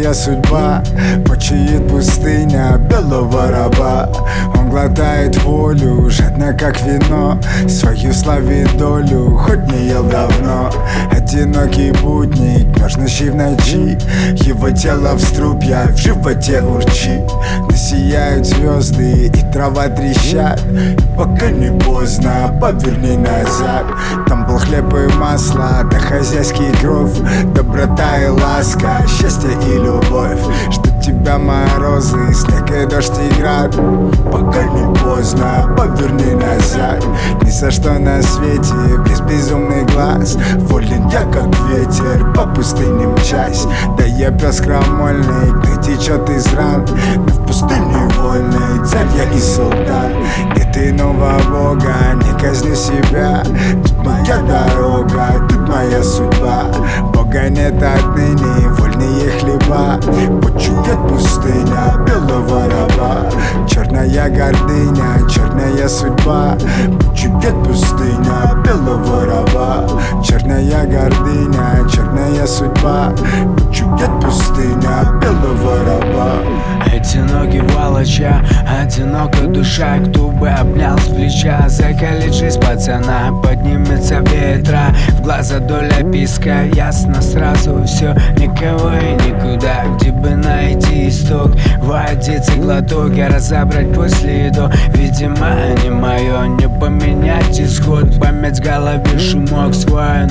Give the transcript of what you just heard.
моя судьба. Почует пустыня белого раба. Он глотает волю, жадно как вино, свою славит долю, хоть не ел давно. Одинокий путник, нежнущий в ночи, его тело в струпьях, в животе урчит. Но сияют звезды и трава трещат. Пока не поздно, поверни назад. Там был хлеб и масло, да хозяйский кровь, доброта и ласка, счастье и любовь. Ждут тебя морозы, снег и дождь и град. Пока не поздно, поверни назад. Ни за что на свете, без безумный глаз, волен я как ветер, по пустыне мчась. Да я пес крамольный, где течет из ран, но в пустыне вольный, царь я и солдат. Нет иного Бога, не казню себя. Тут моя дорога, тут моя судьба. Бога нет отныне, вольные хлеба. Почует пустыня белого раба. Черная гордыня, черная судьба. Почует пустыня белого раба. Черная гордыня, черная судьба. Почует пустыня белого раба. Эти ноги волоча, одинока душа. Кто бы обнял с плеча, закалит жизнь пацана. Поднимется ветра, в глаза доля песка. Ясно сразу все, никого и никуда. Где бы найти исток, водицы глоток, я разобрать после еду. Видимо, не мое, не поменять исход. Память в голове, шумок свой.